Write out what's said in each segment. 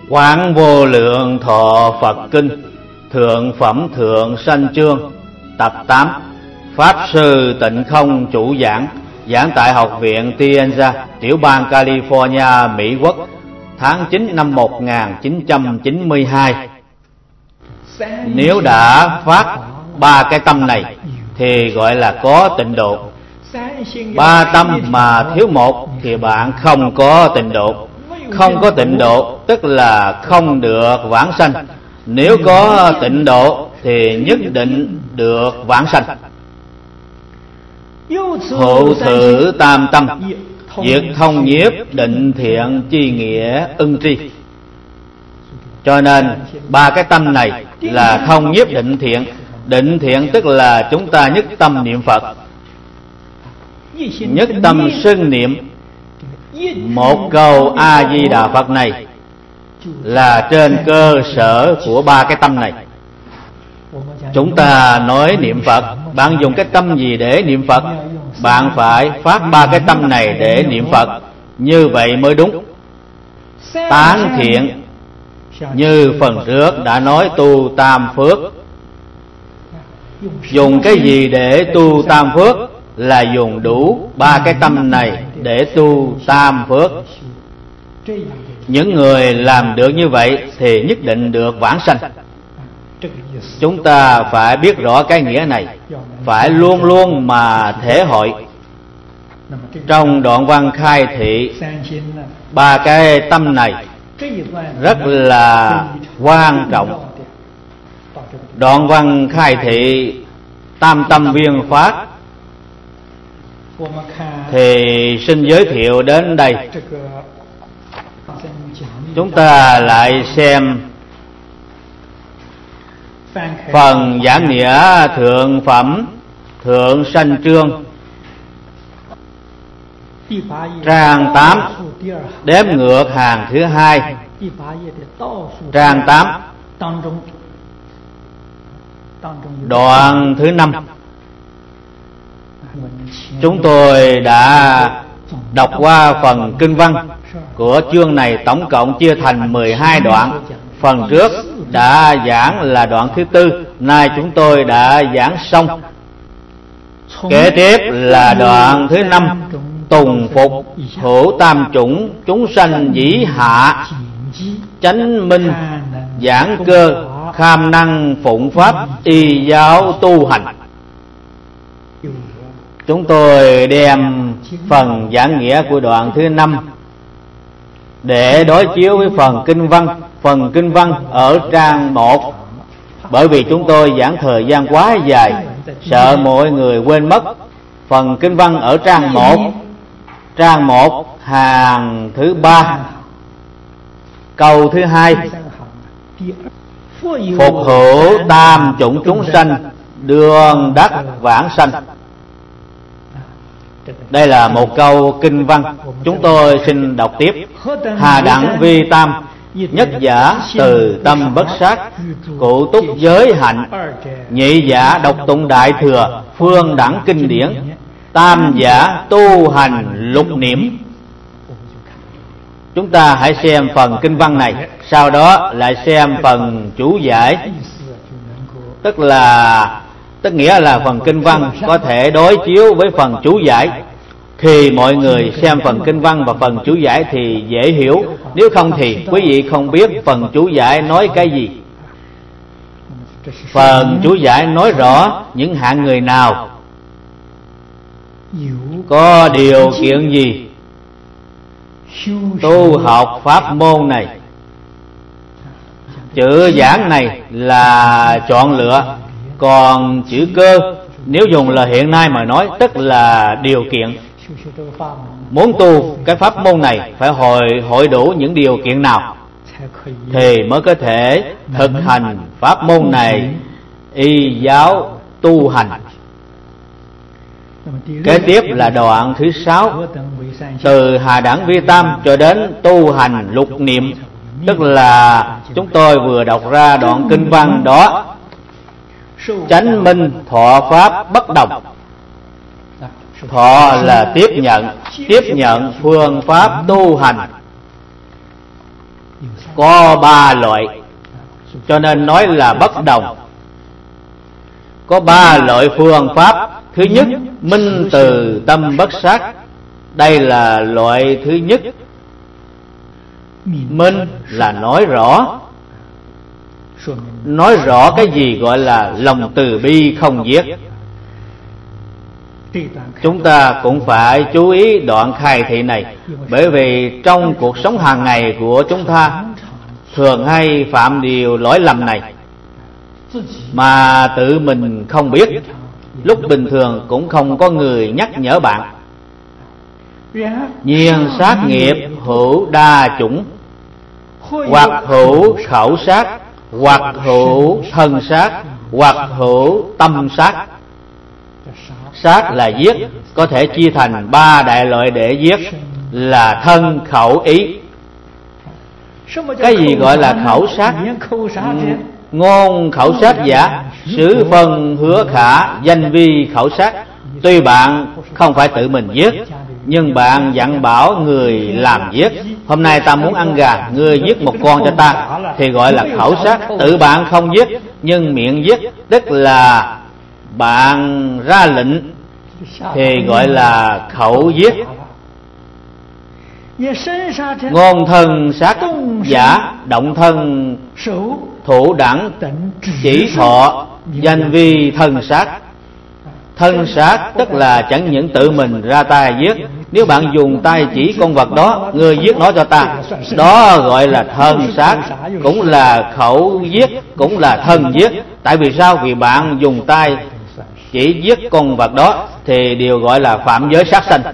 Quán Vô Lượng Thọ Phật Kinh, Thượng Phẩm Thượng Sanh Chương, Tập 8. Pháp Sư Tịnh Không chủ giảng, giảng tại Học viện Tienza, tiểu bang California, Mỹ Quốc, tháng 9 năm 1992. Nếu đã phát ba cái tâm này thì gọi là có tịnh độ. Ba tâm mà thiếu một thì bạn không có tịnh độ. Không có tịnh độ tức là không được vãng sanh. Nếu có tịnh độ thì nhất định được vãng sanh. Hộ thử tam tâm, diệt thông nhiếp định thiện chi nghĩa ưng tri. Cho nên ba cái tâm này là thông nhiếp định thiện. Định thiện tức là chúng ta nhất tâm niệm Phật, nhất tâm xưng niệm một câu A Di Đà Phật này là trên cơ sở của ba cái tâm này. Chúng ta nói niệm Phật, bạn dùng cái tâm gì để niệm Phật? Bạn phải phát ba cái tâm này để niệm Phật, như vậy mới đúng. Tán thiện như phần trước đã nói tu tam phước. Dùng cái gì để tu tam phước? Là dùng đủ ba cái tâm này để tu tam phước. Những người làm được như vậy thì nhất định được vãng sanh. Chúng ta phải biết rõ cái nghĩa này, phải luôn luôn mà thể hội. Trong đoạn văn khai thị ba cái tâm này rất là quan trọng. Đoạn văn khai thị tam tâm viên pháp thì xin giới thiệu đến đây. Chúng ta lại xem phần giảng nghĩa Thượng Phẩm Thượng Sanh Chương, trang 8, đếm ngược hàng thứ 2, trang 8, đoạn thứ 5. Chúng tôi đã đọc qua phần kinh văn của chương này, tổng cộng chia thành 12 đoạn. Phần trước đã giảng là đoạn thứ 4, nay chúng tôi đã giảng xong. Kế tiếp là đoạn thứ 5, tùng phục hữu tam chủng chúng sanh dĩ hạ, chánh minh giảng cơ, kham năng phụng pháp y giáo tu hành. Chúng tôi đem phần giảng nghĩa của đoạn thứ 5 để đối chiếu với phần kinh văn. Phần kinh văn ở trang 1, bởi vì chúng tôi giảng thời gian quá dài, sợ mọi người quên mất. Phần kinh văn ở trang 1, trang 1 hàng thứ 3, câu thứ 2, phục hữu tam chủng chúng sanh đường đắc vãng sanh. Đây là một câu kinh văn, chúng tôi xin đọc tiếp. Hà đẳng vi tam, nhất giả từ tâm bất sát, cụ túc giới hạnh, nhị giả độc tụng đại thừa, phương đẳng kinh điển, tam giả tu hành lục niệm. Chúng ta hãy xem phần kinh văn này, sau đó lại xem phần chú giải. Tức nghĩa là phần kinh văn có thể đối chiếu với phần chú giải. Khi mọi người xem phần kinh văn và phần chú giải thì dễ hiểu. Nếu không thì quý vị không biết phần chú giải nói cái gì. Phần chú giải nói rõ những hạng người nào, có điều kiện gì tu học pháp môn này. Chữ giảng này là chọn lựa, còn chữ cơ nếu dùng là hiện nay mà nói tức là điều kiện. Muốn tu cái pháp môn này phải hội đủ những điều kiện nào thì mới có thể thực hành pháp môn này y giáo tu hành. Kế tiếp là đoạn thứ 6, từ hà đẳng vi tam cho đến tu hành lục niệm, tức là chúng tôi vừa đọc ra đoạn kinh văn đó. Chánh minh thọ pháp bất đồng. Thọ là tiếp nhận phương pháp tu hành. có 3 loại, cho nên nói là bất đồng. Có 3 loại phương pháp. Thứ nhất, minh từ tâm bất sát. Đây là loại thứ nhất. Minh là nói rõ cái gì gọi là lòng từ bi không giết. Chúng ta cũng phải chú ý đoạn khai thị này, bởi vì trong cuộc sống hàng ngày của chúng ta thường hay phạm điều lỗi lầm này mà tự mình không biết. Lúc bình thường cũng không có người nhắc nhở bạn. Nhiên sát nghiệp hữu đa chủng, hoặc hữu khẩu sát, hoặc hữu thân sát, hoặc hữu tâm sát. Sát là giết, có thể chia thành 3 đại loại để giết, là thân, khẩu, ý. Cái gì gọi là khẩu sát? Ngôn khẩu sát giả, xứ phân hứa khả, danh vi khẩu sát. Tuy bạn không phải tự mình giết, nhưng bạn dặn bảo người làm giết. Hôm nay ta muốn ăn gà, ngươi giết một con cho ta, thì gọi là khẩu sát. Tự bạn không giết, nhưng miệng giết, tức là bạn ra lệnh, thì gọi là khẩu giết. Ngôn thân sát giả, động thân thủ đẳng chỉ thọ, danh vi thân sát. Thân sát tức là chẳng những tự mình ra tay giết. Nếu bạn dùng tay chỉ con vật đó, ngươi giết nó cho ta, đó gọi là thân sát, cũng là khẩu giết, cũng là thân giết. Tại vì sao? Vì bạn dùng tay chỉ giết con vật đó thì đều gọi là phạm giới sát sanh.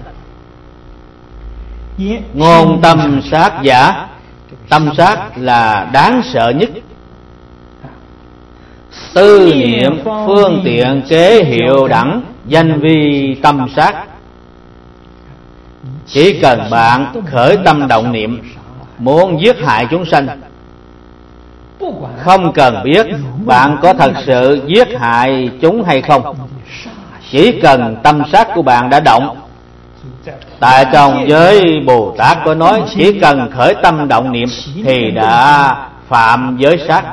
Ngôn tâm sát giả, tâm sát là đáng sợ nhất. Tư niệm phương tiện kế hiệu đẳng, danh vi tâm sát. Chỉ cần bạn khởi tâm động niệm muốn giết hại chúng sanh, không cần biết bạn có thật sự giết hại chúng hay không, chỉ cần tâm sát của bạn đã động. Tại trong giới Bồ Tát có nói, chỉ cần khởi tâm động niệm thì đã phạm giới sát.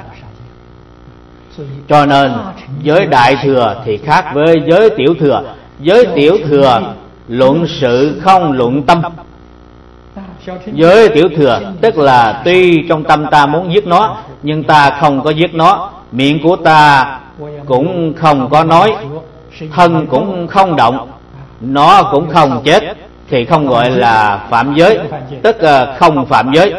Cho nên giới Đại Thừa thì khác với giới Tiểu Thừa. Giới Tiểu Thừa luận sự không luận tâm. Giới Tiểu Thừa tức là tuy trong tâm ta muốn giết nó, nhưng ta không có giết nó, miệng của ta cũng không có nói, thân cũng không động, nó cũng không chết, thì không gọi là phạm giới, tức không phạm giới.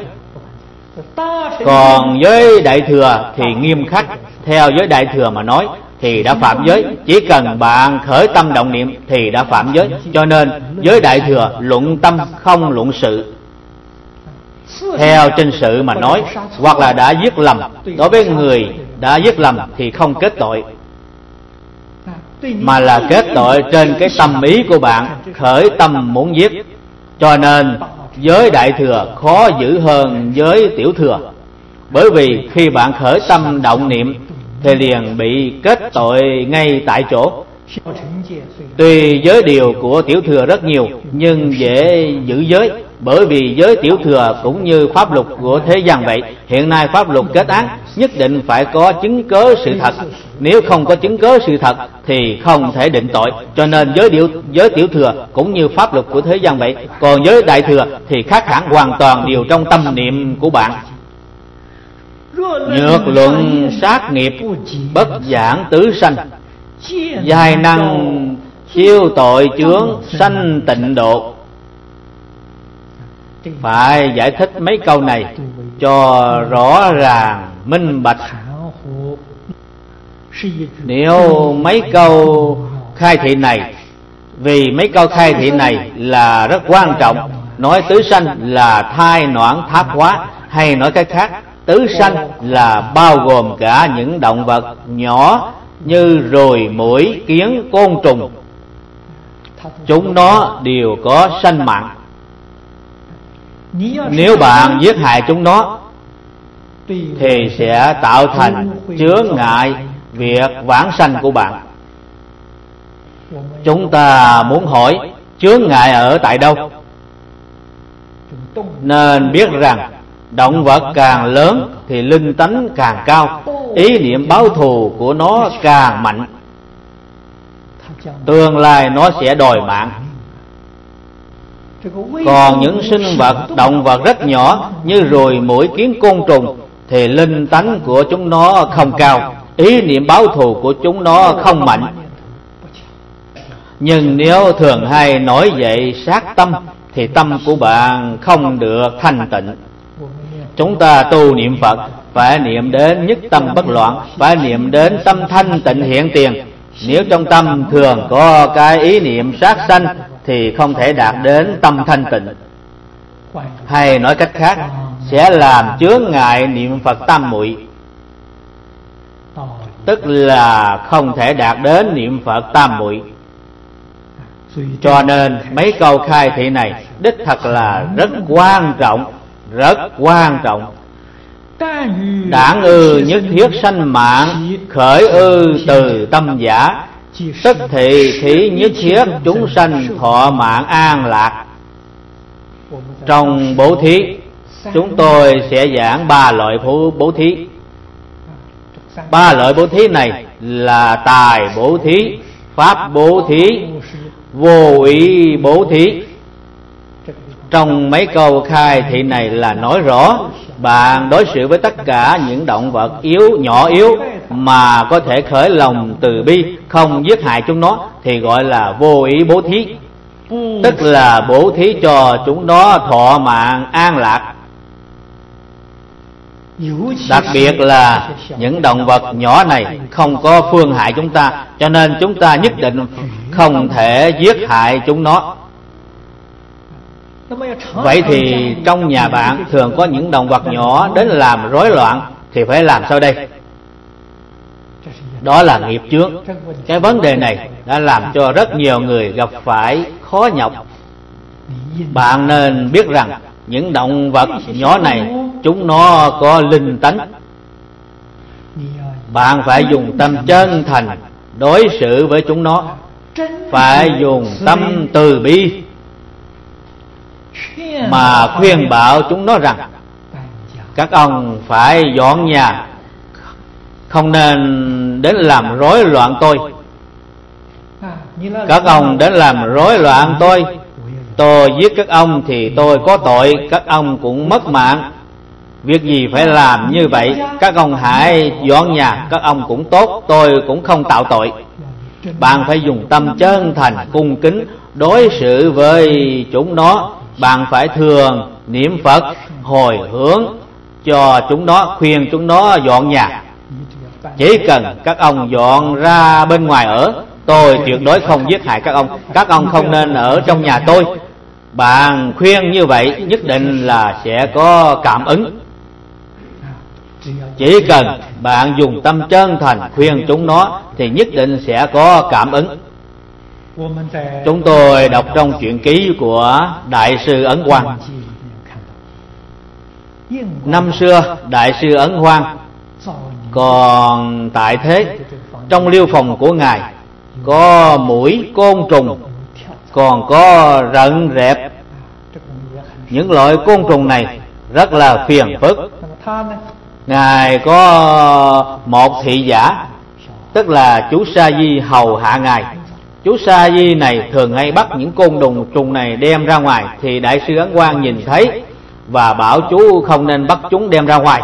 Còn giới Đại Thừa thì nghiêm khắc. Theo giới Đại Thừa mà nói thì đã phạm giới, chỉ cần bạn khởi tâm động niệm thì đã phạm giới. Cho nên giới Đại Thừa luận tâm không luận sự. Theo trên sự mà nói, hoặc là đã giết lầm, đối với người đã giết lầm thì không kết tội, mà là kết tội trên cái tâm ý của bạn khởi tâm muốn giết. Cho nên giới Đại Thừa khó giữ hơn giới Tiểu Thừa, bởi vì khi bạn khởi tâm động niệm thì liền bị kết tội ngay tại chỗ. Tuy giới điều của Tiểu Thừa rất nhiều, nhưng dễ giữ giới, bởi vì giới Tiểu Thừa cũng như pháp luật của thế gian vậy. Hiện nay pháp luật kết án nhất định phải có chứng cớ sự thật, nếu không có chứng cớ sự thật thì không thể định tội. Cho nên giới Tiểu Thừa cũng như pháp luật của thế gian vậy. Còn giới Đại Thừa thì khác hẳn hoàn toàn điều trong tâm niệm của bạn. Nhược luận sát nghiệp, bất giảng tứ sanh, giai năng siêu tội chướng, sanh tịnh độ. Phải giải thích mấy câu này cho rõ ràng minh bạch. Nếu mấy câu khai thị này, vì mấy câu khai thị này là rất quan trọng. Nói tứ sanh là thai noãn tháp hóa, hay nói cách khác, tứ sanh là bao gồm cả những động vật nhỏ như ruồi, muỗi, kiến, côn trùng. Chúng nó đều có sanh mạng. Nếu bạn giết hại chúng nó thì sẽ tạo thành chướng ngại việc vãng sanh của bạn. Chúng ta muốn hỏi chướng ngại ở tại đâu? Nên biết rằng Động vật càng lớn thì linh tánh càng cao, ý niệm báo thù của nó càng mạnh. Tương lai nó sẽ đòi mạng. Còn những sinh vật, động vật rất nhỏ như ruồi, muỗi, kiến, côn trùng thì linh tánh của chúng nó không cao, ý niệm báo thù của chúng nó không mạnh. Nhưng nếu thường hay nổi dậy sát tâm thì tâm của bạn không được thanh tịnh. Chúng ta tu niệm Phật phải niệm đến nhất tâm bất loạn, phải niệm đến tâm thanh tịnh hiện tiền. Nếu trong tâm thường có cái ý niệm sát sanh thì không thể đạt đến tâm thanh tịnh. Hay nói cách khác, sẽ làm chướng ngại niệm Phật tam muội, tức là không thể đạt đến niệm Phật tam muội. Cho nên mấy câu khai thị này đích thật là rất quan trọng, rất quan trọng. Đảng ư nhất thiết sanh mạng, khởi ư từ tâm giả, tức thị thí nhất thiết chúng sanh thọ mạng an lạc. Trong bố thí, chúng tôi sẽ giảng 3 loại bố thí. 3 loại bố thí này là tài bố thí, pháp bố thí, vô ý bố thí. Trong mấy câu khai thị này là nói rõ bạn đối xử với tất cả những động vật nhỏ yếu mà có thể khởi lòng từ bi, không giết hại chúng nó thì gọi là vô ý bố thí, tức là bố thí cho chúng nó thọ mạng an lạc. Đặc biệt là những động vật nhỏ này không có phương hại chúng ta, cho nên chúng ta nhất định không thể giết hại chúng nó. Vậy thì trong nhà bạn thường có những động vật nhỏ đến làm rối loạn thì phải làm sao đây? Đó là nghiệp chướng. Cái vấn đề này đã làm cho rất nhiều người gặp phải khó nhọc. Bạn nên biết rằng những động vật nhỏ này chúng nó có linh tánh. Bạn phải dùng tâm chân thành đối xử với chúng nó, phải dùng tâm từ bi mà khuyên bảo chúng nó rằng các ông phải dọn nhà, không nên đến làm rối loạn tôi. Các ông đến làm rối loạn tôi giết các ông thì tôi có tội, các ông cũng mất mạng. Việc gì phải làm như vậy? Các ông hãy dọn nhà, các ông cũng tốt, tôi cũng không tạo tội. Bạn phải dùng tâm chân thành cung kính đối xử với chúng nó. Bạn phải thường niệm Phật hồi hướng cho chúng nó, khuyên chúng nó dọn nhà. Chỉ cần các ông dọn ra bên ngoài ở, tôi tuyệt đối không giết hại các ông. Các ông không nên ở trong nhà tôi. Bạn khuyên như vậy nhất định là sẽ có cảm ứng. Chỉ cần bạn dùng tâm chân thành khuyên chúng nó thì nhất định sẽ có cảm ứng. Chúng tôi đọc trong truyện ký của Đại sư Ấn Quang. Năm xưa Đại sư Ấn Quang còn tại thế, trong liêu phòng của ngài có muỗi, côn trùng, còn có rận rẹp. Những loại côn trùng này rất là phiền phức. Ngài có một thị giả, tức là chú Sa Di hầu hạ ngài. Chú Sa Di này thường hay bắt những côn trùng này đem ra ngoài, thì Đại sư Ấn Quang nhìn thấy và bảo chú không nên bắt chúng đem ra ngoài.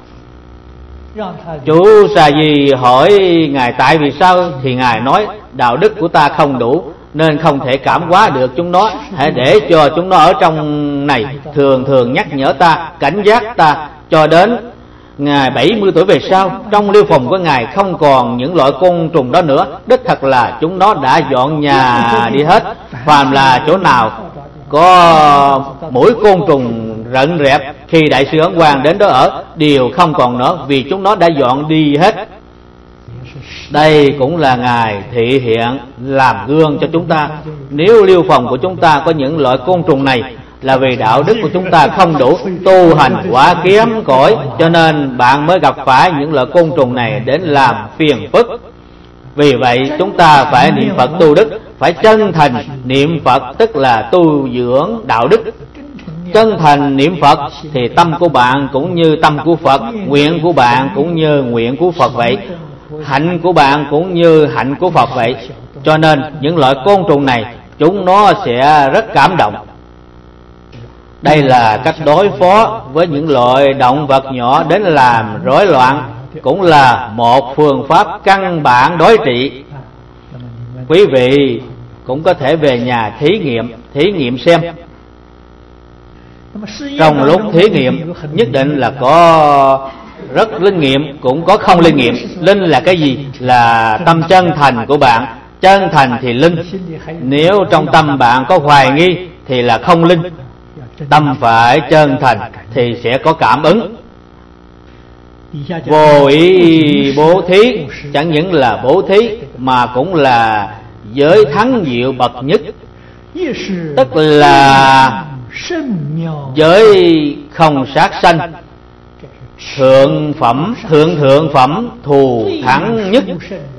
Chú Sa Di hỏi ngài tại vì sao, thì ngài nói đạo đức của ta không đủ nên không thể cảm hóa được chúng nó, hãy để cho chúng nó ở trong này thường nhắc nhở ta, cảnh giác ta, cho đến ngài 70 tuổi về sau, trong liêu phòng của ngài không còn những loại côn trùng đó nữa. Đích thật là chúng nó đã dọn nhà đi hết. Phàm là chỗ nào có muỗi, côn trùng, rận rẹp, khi Đại sư Ấn Quang đến đó ở đều không còn nữa, vì chúng nó đã dọn đi hết. Đây cũng là ngài thị hiện làm gương cho chúng ta. Nếu liêu phòng của chúng ta có những loại côn trùng này là vì đạo đức của chúng ta không đủ, tu hành quá kém cỏi, cho nên bạn mới gặp phải những loại côn trùng này đến làm phiền phức. Vì vậy chúng ta phải niệm Phật tu đức, phải chân thành niệm Phật, tức là tu dưỡng đạo đức. chân thành niệm Phật thì tâm của bạn cũng như tâm của Phật, nguyện của bạn cũng như nguyện của Phật vậy, hạnh của bạn cũng như hạnh của Phật vậy. Cho nên những loại côn trùng này chúng nó sẽ rất cảm động. Đây là cách đối phó với những loại động vật nhỏ đến làm rối loạn, cũng là một phương pháp căn bản đối trị. Quý vị cũng có thể về nhà thí nghiệm xem. Trong lúc thí nghiệm nhất định là có rất linh nghiệm, cũng có không linh nghiệm. Linh là cái gì? Là tâm chân thành của bạn. Chân thành thì linh. Nếu trong tâm bạn có hoài nghi thì là không linh. Tâm phải chân thành thì sẽ có cảm ứng. Vô ý bố thí chẳng những là bố thí mà cũng là giới thắng diệu bậc nhất, tức là giới không sát sanh, thượng phẩm thù thắng nhất.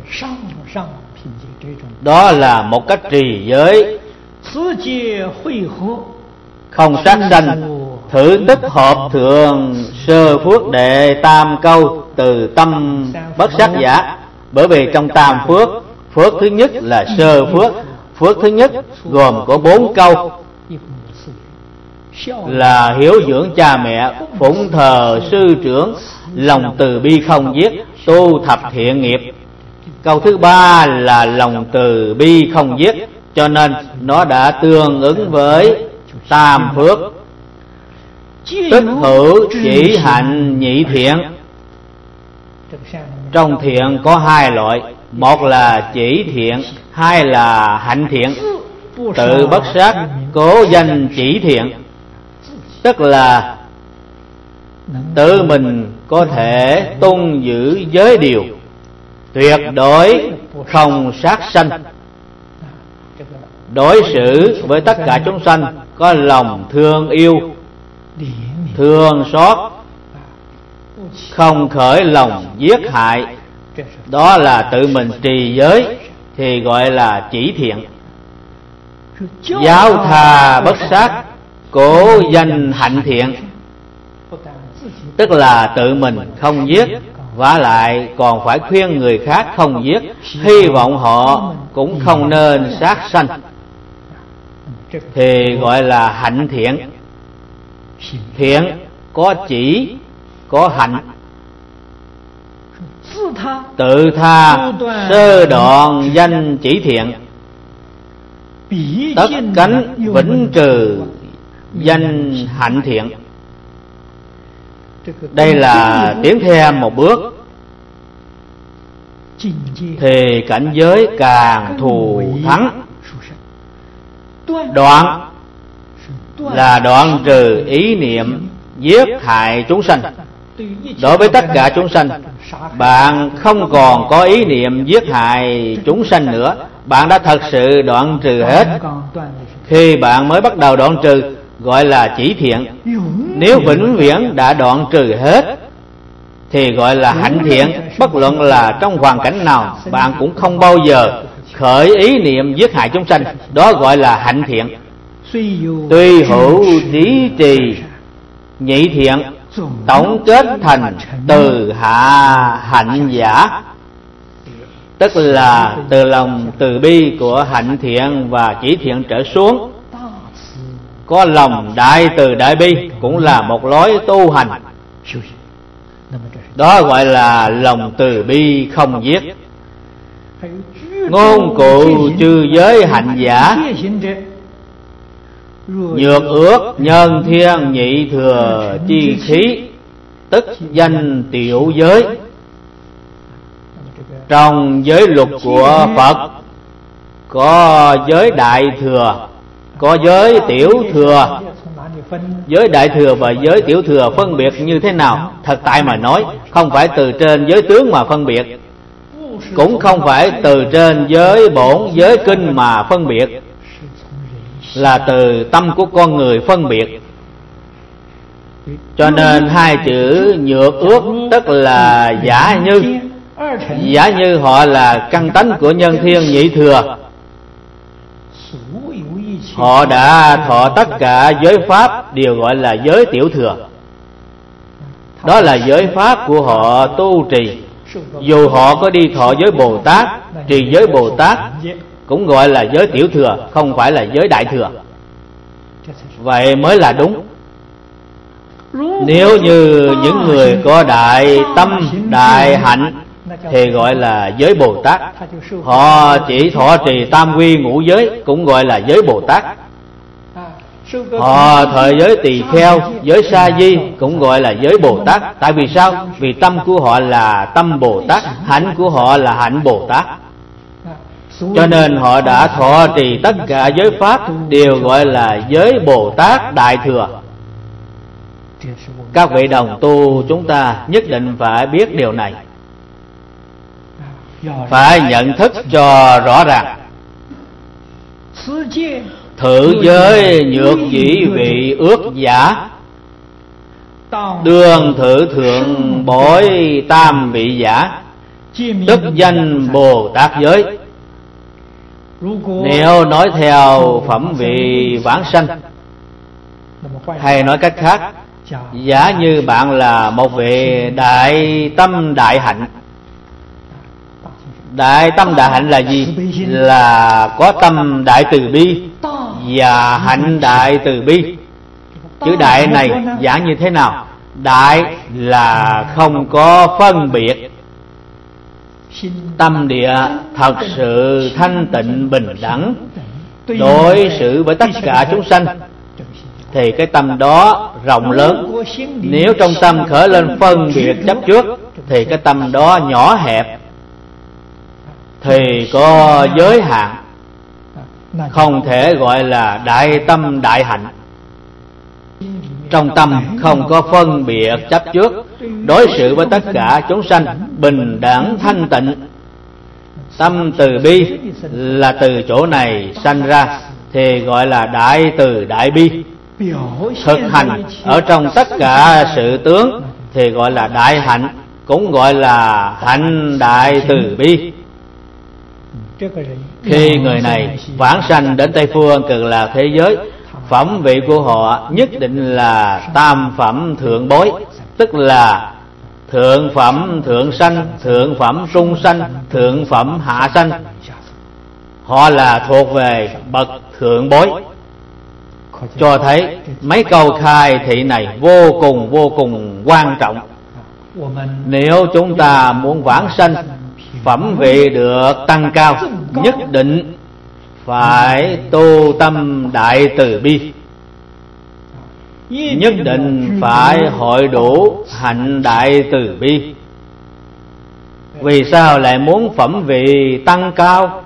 Đó là một cách trì giới không sát sanh, thử tích hợp thượng sơ phước đệ tam câu từ tâm bất sát giả. Bởi vì trong tam phước, phước thứ nhất là sơ phước. Phước thứ nhất gồm có 4 câu là hiếu dưỡng cha mẹ, phụng thờ sư trưởng, lòng từ bi không giết, tu thập thiện nghiệp. Câu thứ 3 là lòng từ bi không giết, cho nên nó đã tương ứng với tam phước. Tích hữu chỉ hạnh nhị thiện. Trong thiện có 2 loại, một là chỉ thiện, 2 là hạnh thiện. Tự bất sát, cố danh chỉ thiện, tức là tự mình có thể tuân giữ giới điều, tuyệt đối không sát sanh, đối xử với tất cả chúng sanh có lòng thương yêu, thương xót, không khởi lòng giết hại. Đó là tự mình trì giới thì gọi là chỉ thiện. Giáo tha bất sát, cố danh hạnh thiện, tức là tự mình không giết, vả lại còn phải khuyên người khác không giết, hy vọng họ cũng không nên sát sanh, thì gọi là hạnh thiện. Thiện có chỉ, có hạnh. Tự tha sơ đoạn danh chỉ thiện, tất cánh vĩnh trừ danh hạnh thiện. Đây là tiến thêm một bước thì cảnh giới càng thù thắng. Đoạn là đoạn trừ ý niệm giết hại chúng sanh. Đối với tất cả chúng sanh, bạn không còn có ý niệm giết hại chúng sanh nữa. Bạn đã thật sự đoạn trừ hết. Khi bạn mới bắt đầu đoạn trừ gọi là chỉ thiện. Nếu vĩnh viễn đã đoạn trừ hết thì gọi là hạnh thiện. Bất luận là trong hoàn cảnh nào, bạn cũng không bao giờ khởi ý niệm giết hại chúng sanh. Đó gọi là hạnh thiện. Tuy hữu trí trì nhị thiện, tổng kết thành từ hạ hạnh giả, tức là từ lòng từ bi của hạnh thiện và chỉ thiện trở xuống, có lòng đại từ đại bi, cũng là một lối tu hành. Đó gọi là lòng từ bi không giết. Ngôn cụ chư giới hạnh giả, nhược ước nhân thiên nhị thừa chi khí, tức danh tiểu giới. Trong giới luật của Phật có giới đại thừa, có giới tiểu thừa. Giới đại thừa và giới tiểu thừa phân biệt như thế nào? Thật tại mà nói, không phải từ trên giới tướng mà phân biệt, cũng không phải từ trên giới bổn, giới kinh mà phân biệt, là từ tâm của con người phân biệt. Cho nên 2 chữ nhược ước tức là giả như. Giả như họ là căn tánh của nhân thiên nhị thừa. họ đã thọ tất cả giới pháp đều gọi là giới tiểu thừa. Đó là giới pháp của họ tu trì. Dù họ có đi thọ giới Bồ Tát, trì giới Bồ Tát, cũng gọi là giới tiểu thừa, không phải là giới đại thừa. Vậy mới là đúng. Nếu như những người có đại tâm, đại hạnh thì gọi là giới Bồ Tát. Họ chỉ thọ trì tam quy ngũ giới, cũng gọi là giới Bồ Tát. Họ thọ giới tỳ kheo, giới sa di, cũng gọi là giới Bồ Tát. Tại vì sao? Vì tâm của họ là tâm Bồ Tát, hạnh của họ là hạnh Bồ Tát. Cho nên họ đã thọ trì tất cả giới pháp đều gọi là giới Bồ Tát đại thừa. Các vị đồng tu chúng ta nhất định phải biết điều này, phải nhận thức cho rõ ràng. Thử giới nhược dĩ vị ước giả, đương thử thượng bối tam vị giả, tức danh Bồ Tát giới. Nếu nói theo phẩm vị vãng sanh, hay nói cách khác, giả như bạn là một vị đại tâm đại hạnh. Đại tâm đại hạnh là gì? Là có tâm đại từ bi và hạnh đại từ bi. Chữ đại này giả như thế nào? Đại là không có phân biệt, tâm địa thật sự thanh tịnh bình đẳng, đối xử với tất cả chúng sanh, thì cái tâm đó rộng lớn. Nếu trong tâm khởi lên phân biệt chấp trước, thì cái tâm đó nhỏ hẹp, thì có giới hạn, không thể gọi là đại tâm đại hạnh. Trong tâm không có phân biệt chấp trước, đối xử với tất cả chúng sanh bình đẳng thanh tịnh. Tâm từ bi là từ chỗ này sanh ra, thì gọi là đại từ đại bi. Thực hành ở trong tất cả sự tướng thì gọi là đại hạnh, cũng gọi là hạnh đại từ bi. Khi người này vãng sanh đến Tây Phương Cực Lạc thế giới, phẩm vị của họ nhất định là tam phẩm thượng bối, tức là thượng phẩm thượng sanh, thượng phẩm trung sanh, thượng phẩm hạ sanh. Họ là thuộc về bậc thượng bối. Cho thấy mấy câu khai thị này vô cùng quan trọng. Nếu chúng ta muốn vãng sanh, phẩm vị được tăng cao, nhất định phải tu tâm đại từ bi, nhất định phải hội đủ hạnh đại từ bi. Vì sao lại muốn phẩm vị tăng cao?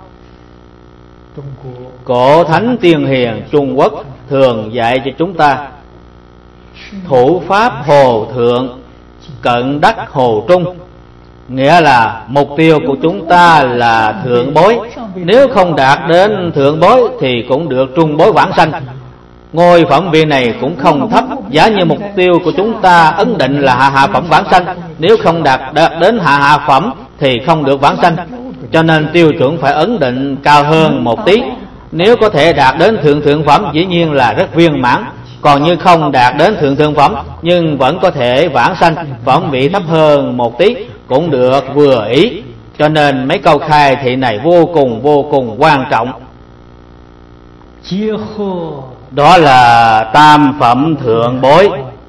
Cổ thánh tiên hiền Trung Quốc thường dạy cho chúng ta: thủ pháp hồ thượng, cận đắc hồ trung. Nghĩa là mục tiêu của chúng ta là thượng bối. Nếu không đạt đến thượng bối thì cũng được trung bối vãng sanh. Ngôi phẩm vị này cũng không thấp. Giả như mục tiêu của chúng ta ấn định là hạ phẩm vãng sanh, nếu không đạt đến hạ phẩm thì không được vãng sanh. Cho nên tiêu chuẩn phải ấn định cao hơn một tí. Nếu có thể đạt đến thượng phẩm dĩ nhiên là rất viên mãn. Còn như không đạt đến thượng phẩm nhưng vẫn có thể vãng sanh, phẩm vị thấp hơn một tí cũng được vừa ý. Cho nên mấy câu khai thị này vô cùng quan trọng. Đó là tam phẩm thượng bối,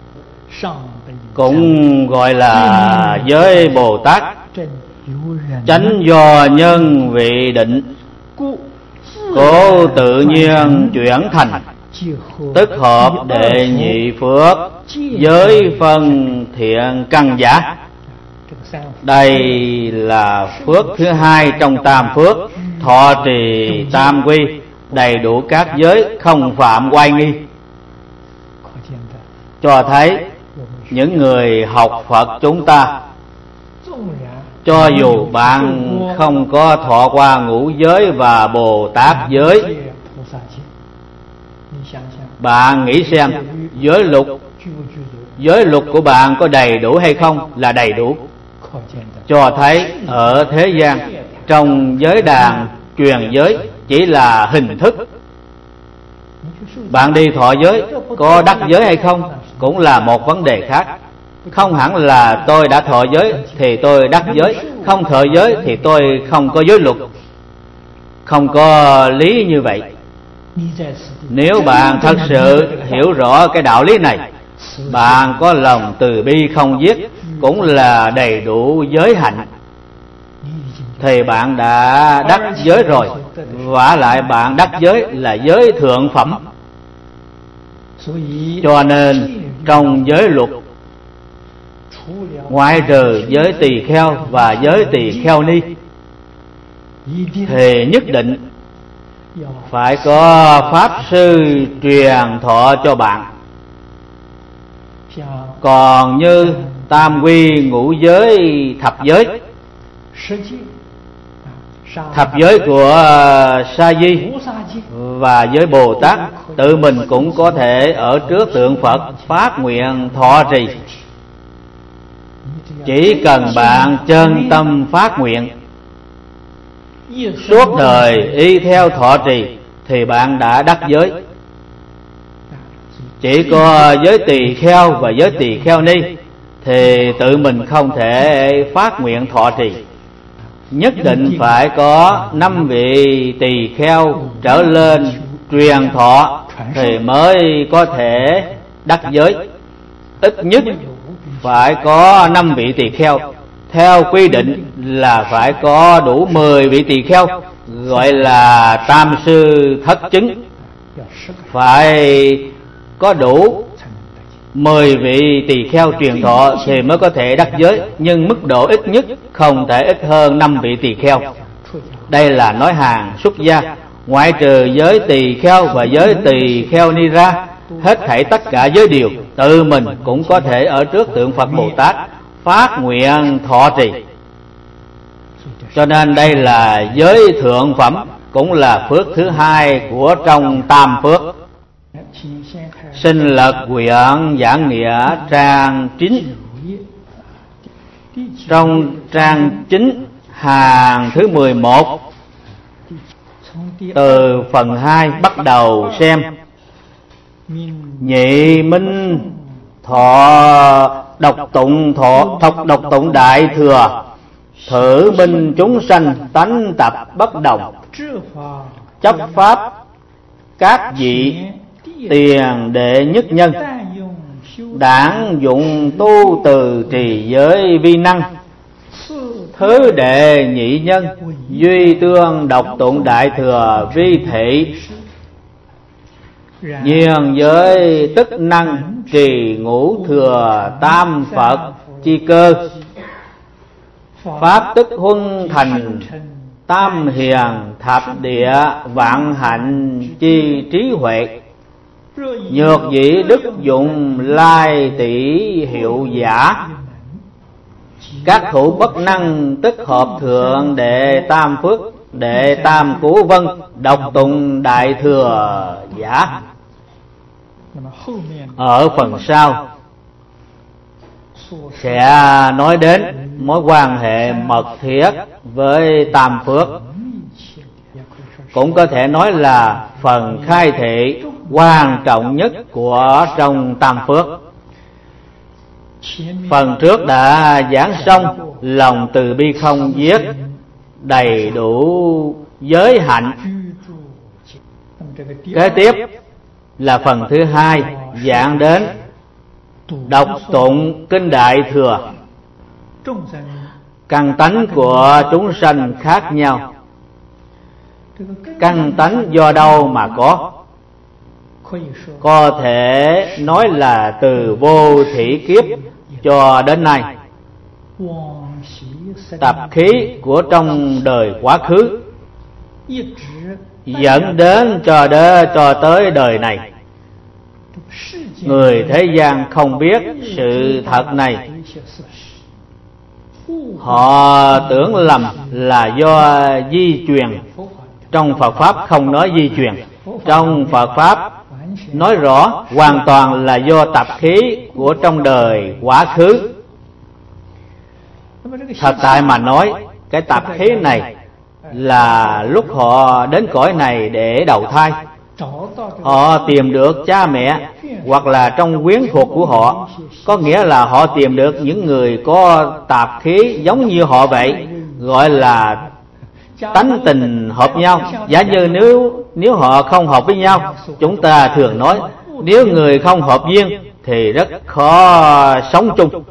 cũng gọi là giới Bồ Tát. Chánh do nhân vị định, cố tự nhiên chuyển thành, tức hợp đệ nhị phước, giới phân thiện căn giả. Đây là phước thứ hai trong tam phước, thọ trì tam quy, đầy đủ các giới, không phạm oai nghi. Cho thấy những người học Phật chúng ta, cho dù bạn không có thọ qua ngũ giới và Bồ Tát giới, bạn nghĩ xem giới luật của bạn có đầy đủ hay không? Là đầy đủ. Cho thấy ở thế gian, trong giới đàn truyền giới chỉ là hình thức, Bạn đi thọ giới có đắc giới hay không cũng là một vấn đề khác. Không hẳn là tôi đã thọ giới thì tôi đắc giới, không thọ giới thì tôi không có giới luật. Không có lý như vậy. Nếu bạn thật sự hiểu rõ cái đạo lý này, bạn có lòng từ bi không giết, cũng là đầy đủ giới hạnh, thì bạn đã đắc giới rồi. Vả lại bạn đắc giới là giới thượng phẩm. Cho nên trong giới luật, ngoại trừ giới tỳ kheo và giới tỳ kheo ni, thì nhất định phải có pháp sư truyền thọ cho bạn. Còn như tam quy ngũ giới thập giới, thập giới của Sa Di và giới Bồ Tát, tự mình cũng có thể ở trước tượng Phật phát nguyện thọ trì. Chỉ cần bạn chân tâm phát nguyện, suốt đời y theo thọ trì, thì bạn đã đắc giới. Chỉ có giới tỳ kheo và giới tỳ kheo ni thì tự mình không thể phát nguyện thọ trì. Nhất định phải có 5 vị tỳ kheo trở lên truyền thọ thì mới có thể đắc giới. Ít nhất phải có 5 vị tỳ kheo. Theo quy định là phải có đủ 10 vị tỳ kheo, gọi là tam sư thất chứng. Phải có đủ 10 vị tỳ kheo truyền thọ thì mới có thể đắc giới, nhưng mức độ ít nhất không thể ít hơn 5 vị tỳ kheo. Đây là nói hàng xuất gia. Ngoại trừ giới tỳ kheo và giới tỳ kheo ni ra, hết thảy tất cả giới điều tự mình cũng có thể ở trước tượng Phật Bồ Tát phát nguyện thọ trì. Cho nên đây là giới thượng phẩm, cũng là phước thứ hai của trong tam phước. Xin lật quyển giảng nghĩa trang 9. Trong trang 9 hàng thứ 11, từ phần 2 bắt đầu xem. Nhị minh thọ độc tụng đại thừa, thử minh chúng sanh tánh tập bất đồng, chấp pháp các vị tiền đệ nhất nhân, đảng dụng tu từ trì giới vi năng, thứ đệ nhị nhân duy tương độc tụng đại thừa vi thị, nhiên giới tức năng trì ngũ thừa tam Phật chi cơ, pháp tức huân thành tam hiền thập địa vạn hạnh chi trí huệ, nhược dĩ đức dụng lai tỷ hiệu giả, các thủ bất năng tức hợp thượng đệ tam phước đệ tam cú vân độc tụng đại thừa giả. Ở phần sau sẽ nói đến mối quan hệ mật thiết với tam phước, cũng có thể nói là phần khai thị quan trọng nhất của trong tam phước. Phần trước đã giảng xong lòng từ bi không giết, đầy đủ giới hạnh. Kế tiếp là phần thứ hai, giảng đến đọc tụng kinh đại thừa. Căn tánh của chúng sanh khác nhau. Căn tánh do đâu mà có thể nói là từ vô thỉ kiếp cho đến nay. Tập khí của trong đời quá khứ dẫn đến cho tới đời này. Người thế gian không biết sự thật này. Họ tưởng lầm là do di truyền. Trong Phật Pháp không nói di truyền. Trong Phật Pháp nói rõ hoàn toàn là do tập khí của trong đời quá khứ. Thật tại mà nói, cái tập khí này là lúc họ đến cõi này để đầu thai, Họ tìm được cha mẹ hoặc là trong quyến thuộc của họ, có nghĩa là họ tìm được những người có tạp khí giống như họ vậy, gọi là tánh tình hợp nhau. Giả như nếu họ không hợp với nhau, chúng ta thường nói nếu người không hợp duyên thì rất khó sống chung.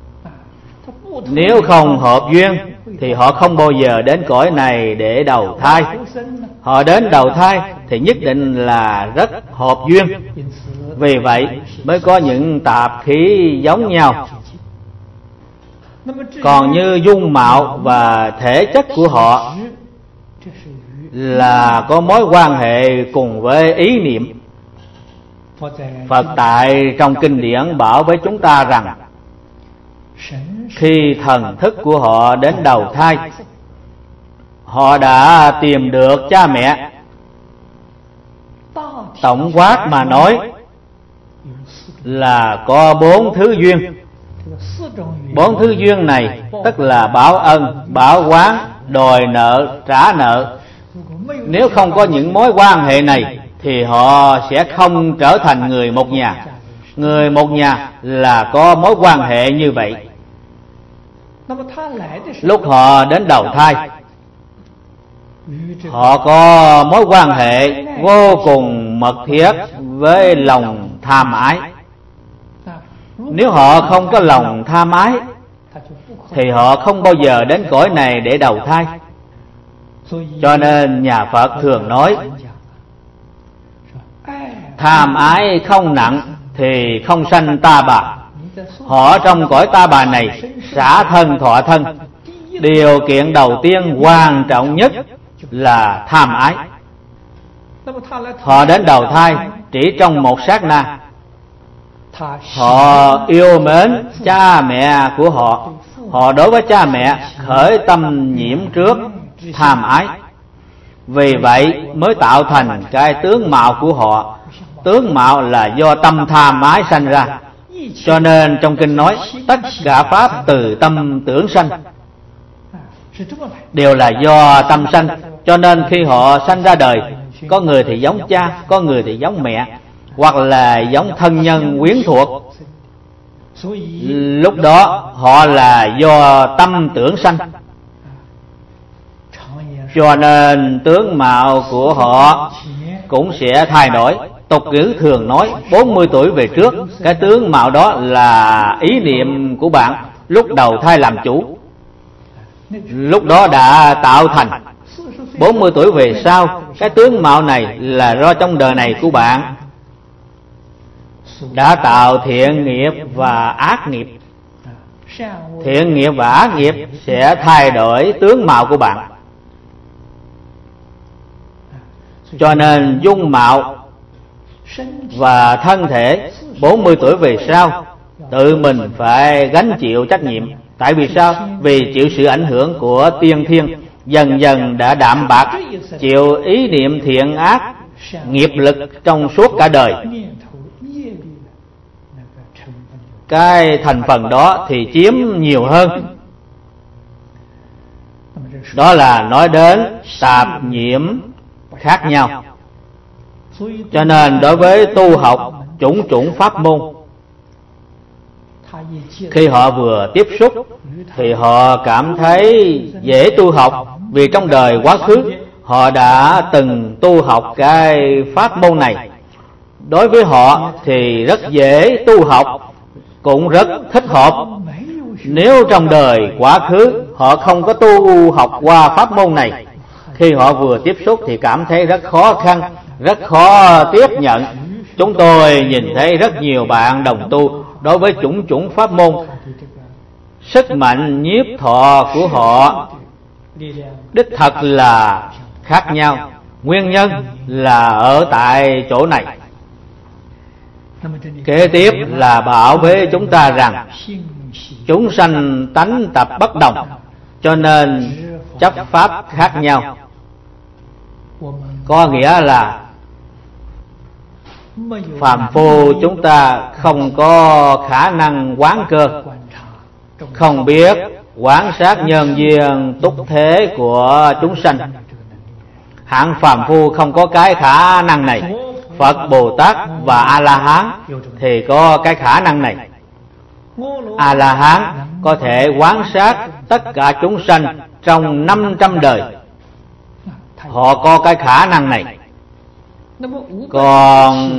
Nếu không hợp duyên thì họ không bao giờ đến cõi này để đầu thai. Họ đến đầu thai thì nhất định là rất hợp duyên. Vì vậy mới có những tạp khí giống nhau. Còn như dung mạo và thể chất của họ là có mối quan hệ cùng với ý niệm. Phật tại trong kinh điển bảo với chúng ta rằng khi thần thức của họ đến đầu thai, họ đã tìm được cha mẹ. Tổng quát mà nói là có 4 thứ duyên. 4 thứ duyên này tức là báo ân, báo oán, đòi nợ, trả nợ. Nếu không có những mối quan hệ này thì họ sẽ không trở thành người một nhà. Người một nhà là có mối quan hệ như vậy. Lúc họ đến đầu thai, họ có mối quan hệ vô cùng mật thiết với lòng tham ái. Nếu họ không có lòng tham ái thì họ không bao giờ đến cõi này để đầu thai. Cho nên nhà Phật thường nói tham ái không nặng thì không sanh ta bà. Họ trong cõi ta bà này xả thân thọ thân. Điều kiện đầu tiên quan trọng nhất là tham ái. Họ đến đầu thai chỉ trong một sát na. Họ yêu mến cha mẹ của họ. Họ đối với cha mẹ khởi tâm nhiễm trước tham ái. Vì vậy mới tạo thành cái tướng mạo của họ. Tướng mạo là do tâm tham ái sanh ra. Cho nên trong kinh nói tất cả pháp từ tâm tưởng sanh, đều là do tâm sanh. Cho nên khi họ sanh ra đời, có người thì giống cha, có người thì giống mẹ, hoặc là giống thân nhân quyến thuộc. Lúc đó họ là do tâm tưởng sanh. Cho nên tướng mạo của họ cũng sẽ thay đổi. Tục ngữ thường nói 40 tuổi về trước, cái tướng mạo đó là ý niệm của bạn lúc đầu thai làm chủ. Lúc đó đã tạo thành. 40 tuổi về sau, cái tướng mạo này là do trong đời này của bạn đã tạo thiện nghiệp và ác nghiệp. Thiện nghiệp và ác nghiệp sẽ thay đổi tướng mạo của bạn. Cho nên dung mạo và thân thể 40 tuổi về sau tự mình phải gánh chịu trách nhiệm. Tại vì sao? Vì chịu sự ảnh hưởng của tiên thiên, dần dần đã đạm bạc, chịu ý niệm thiện ác, nghiệp lực trong suốt cả đời. Cái thành phần đó thì chiếm nhiều hơn. Đó là nói đến tạp nhiễm khác nhau. Cho nên đối với tu học chủng chủng pháp môn, khi họ vừa tiếp xúc thì họ cảm thấy dễ tu học. Vì trong đời quá khứ họ đã từng tu học cái pháp môn này. Đối với họ thì rất dễ tu học, cũng rất thích hợp. Nếu trong đời quá khứ họ không có tu học qua pháp môn này, khi họ vừa tiếp xúc thì cảm thấy rất khó khăn, rất khó tiếp nhận. Chúng tôi nhìn thấy rất nhiều bạn đồng tu đối với chủng chủng pháp môn, sức mạnh nhiếp thọ của họ đích thật là khác nhau. Nguyên nhân là ở tại chỗ này. Kế tiếp là bảo với chúng ta rằng chúng sanh tánh tập bất đồng, cho nên chấp pháp khác nhau. Có nghĩa là phàm phu chúng ta không có khả năng quán cơ, không biết quán sát nhân duyên túc thế của chúng sanh. Hạng phàm phu không có cái khả năng này. Phật, Bồ Tát và A-la-hán thì có cái khả năng này. A-la-hán có thể quán sát tất cả chúng sanh trong 500 đời. Họ có cái khả năng này. Còn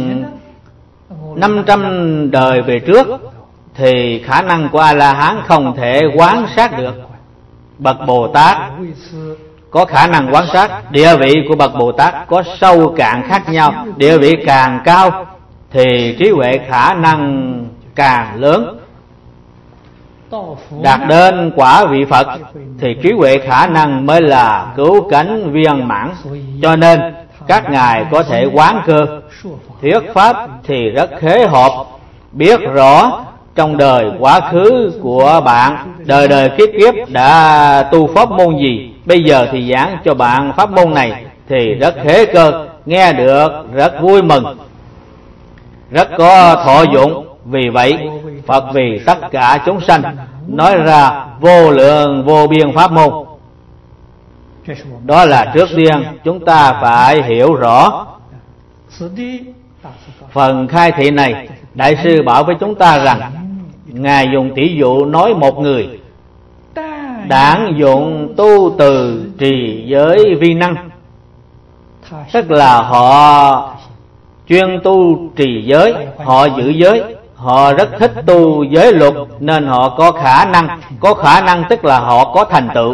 500 đời về trước thì khả năng của A-la-hán không thể quán sát được. Bậc Bồ Tát có khả năng quán sát. Địa vị của bậc Bồ Tát có sâu cạn khác nhau. Địa vị càng cao thì trí huệ khả năng càng lớn. Đạt đến quả vị Phật thì trí huệ khả năng mới là cứu cánh viên mãn. Cho nên các ngài có thể quán cơ thuyết pháp thì rất khế hợp, biết rõ trong đời quá khứ của bạn, đời đời kiếp kiếp đã tu pháp môn gì, bây giờ thì giảng cho bạn pháp môn này thì rất khế cơ, nghe được rất vui mừng, rất có thọ dụng. Vì vậy Phật vì tất cả chúng sanh nói ra vô lượng vô biên pháp môn. Đó là trước tiên chúng ta phải hiểu rõ. Phần khai thị này, Đại sư bảo với chúng ta rằng ngài dùng tỷ dụ nói một người đáng dụng tu từ trì giới vi năng, tức là họ chuyên tu trì giới, họ giữ giới, họ rất thích tu giới luật nên họ có khả năng. Có khả năng tức là họ có thành tựu.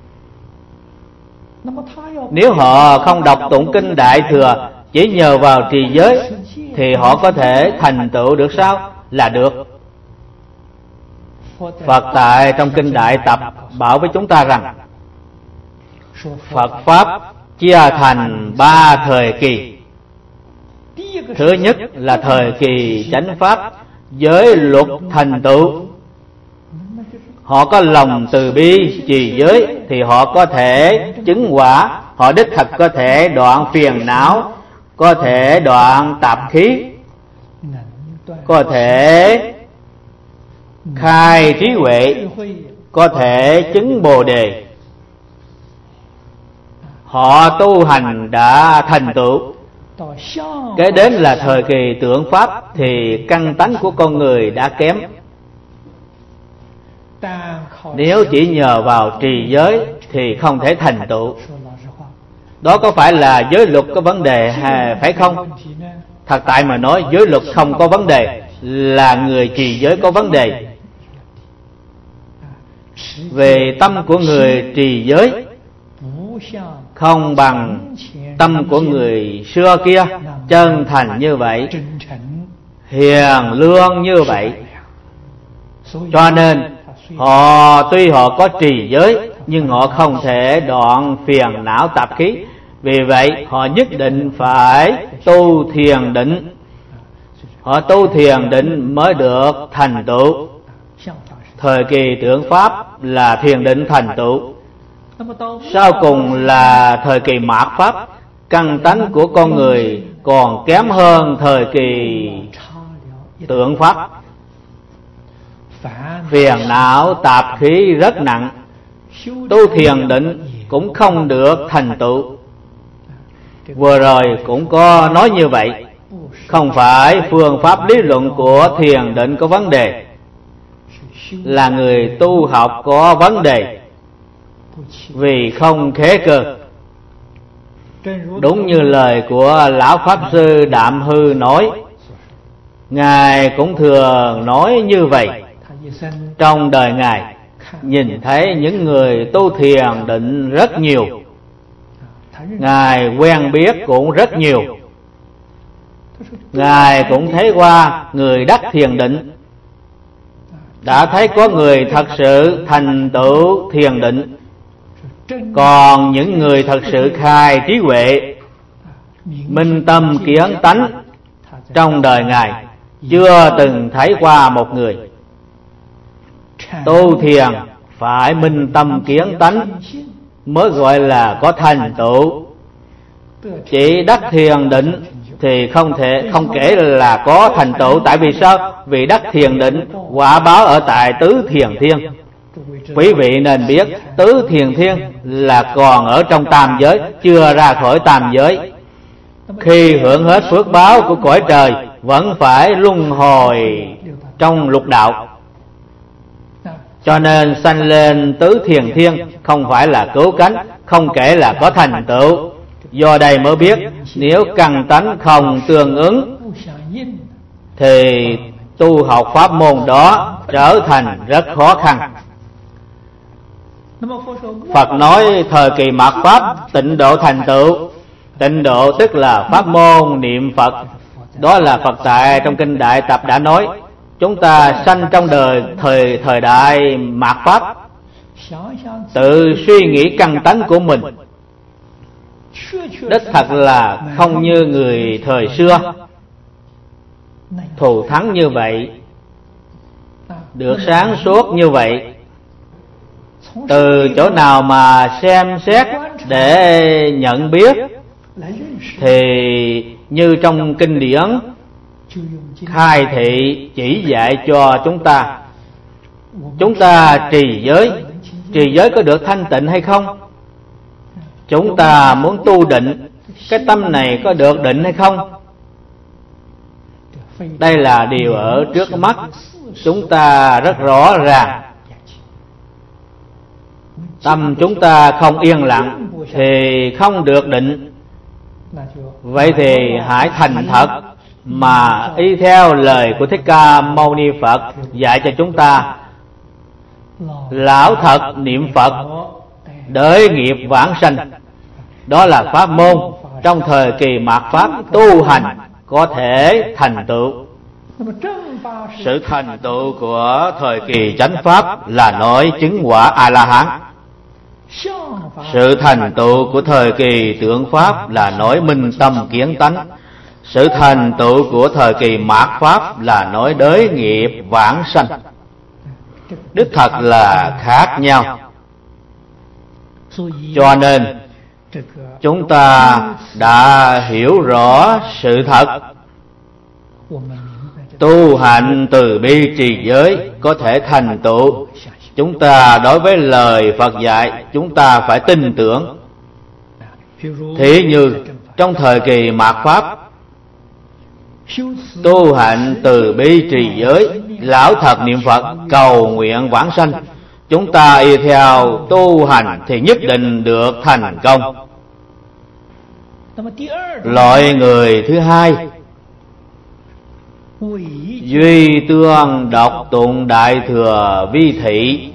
Nếu họ không đọc tụng kinh Đại Thừa, chỉ nhờ vào trì giới thì họ có thể thành tựu được sao? Là được. Phật tại trong kinh Đại Tập bảo với chúng ta rằng Phật Pháp chia thành 3 thời kỳ. Thứ nhất là thời kỳ chánh Pháp, giới luật thành tựu. Họ có lòng từ bi trì giới thì họ có thể chứng quả. Họ đích thực có thể đoạn phiền não, có thể đoạn tạp khí, có thể khai trí huệ, có thể chứng Bồ Đề. Họ tu hành đã thành tựu. Kế đến là thời kỳ tưởng Pháp thì căn tánh của con người đã kém. Nếu chỉ nhờ vào trì giới thì không thể thành tựu. Đó có phải là giới luật có vấn đề hay phải không? Thật tại mà nói, giới luật không có vấn đề, là người trì giới có vấn đề. Về tâm của người trì giới không bằng tâm của người xưa kia, chân thành như vậy, hiền lương như vậy. Cho nên tuy họ có trì giới nhưng họ không thể đoạn phiền não tạp khí. Vì vậy họ nhất định phải tu thiền định. Họ tu thiền định mới được thành tựu. Thời kỳ tưởng Pháp là thiền định thành tựu. Sau cùng là thời kỳ mạt Pháp. Căn tánh của con người còn kém hơn thời kỳ tưởng Pháp. Phiền não tạp khí rất nặng, tu thiền định cũng không được thành tựu. Vừa rồi cũng có nói như vậy, không phải phương pháp lý luận của thiền định có vấn đề, là người tu học có vấn đề, vì không khế cơ. Đúng như lời của Lão Pháp Sư Đạm Hư nói, ngài cũng thường nói như vậy. Trong đời ngài nhìn thấy những người tu thiền định rất nhiều, ngài quen biết cũng rất nhiều. Ngài cũng thấy qua người đắc thiền định, đã thấy có người thật sự thành tựu thiền định. Còn những người thật sự khai trí huệ, minh tâm kiến tánh, trong đời ngài chưa từng thấy qua một người. Tu thiền phải minh tâm kiến tánh mới gọi là có thành tựu. Chỉ đắc thiền định thì không kể là có thành tựu. Tại vì sao? Vì đắc thiền định quả báo ở tại tứ thiền thiên. Quý vị nên biết tứ thiền thiên là còn ở trong tam giới, chưa ra khỏi tam giới. khi hưởng hết phước báo của cõi trời vẫn phải luân hồi trong lục đạo. Cho nên sanh lên tứ thiền thiên không phải là cứu cánh, không kể là có thành tựu. Do đây mới biết nếu căn tánh không tương ứng thì tu học pháp môn đó trở thành rất khó khăn. Phật nói thời kỳ mạt pháp tịnh độ thành tựu. Tịnh độ tức là pháp môn niệm Phật. Đó là Phật tại trong kinh Đại Tập đã nói. Chúng ta sanh trong đời thời đại mạt pháp, tự suy nghĩ căn tánh của mình, đích thật là không như người thời xưa thù thắng như vậy, được sáng suốt như vậy. Từ chỗ nào mà xem xét để nhận biết thì như trong kinh điển khai thị chỉ dạy cho chúng ta trì giới có được thanh tịnh hay không? Chúng ta muốn tu định, cái tâm này có được định hay không? Đây là điều ở trước mắt chúng ta rất rõ ràng. Tâm chúng ta không yên lặng thì không được định. Vậy thì hãy thành thật mà y theo lời của Thích Ca Mâu Ni Phật dạy cho chúng ta. Lão thật niệm Phật đới nghiệp vãng sanh. Đó là pháp môn trong thời kỳ mạt pháp tu hành có thể thành tựu. Sự thành tựu của thời kỳ chánh pháp là nói chứng quả A-la-hán. Sự thành tựu của thời kỳ tượng pháp là nói minh tâm kiến tánh. Sự thành tựu của thời kỳ mạt pháp là nói đới nghiệp vãng sanh. Đích thật là khác nhau. Cho nên chúng ta đã hiểu rõ sự thật. Tu hành từ bi trì giới có thể thành tựu. Chúng ta đối với lời Phật dạy chúng ta phải tin tưởng. Thí như trong thời kỳ mạt pháp, tu hành từ bi trì giới, lão thật niệm Phật, cầu nguyện vãng sanh, chúng ta y theo tu hành thì nhất định được thành công. Loại người thứ hai, duy tương đọc tụng Đại Thừa Vi Thị,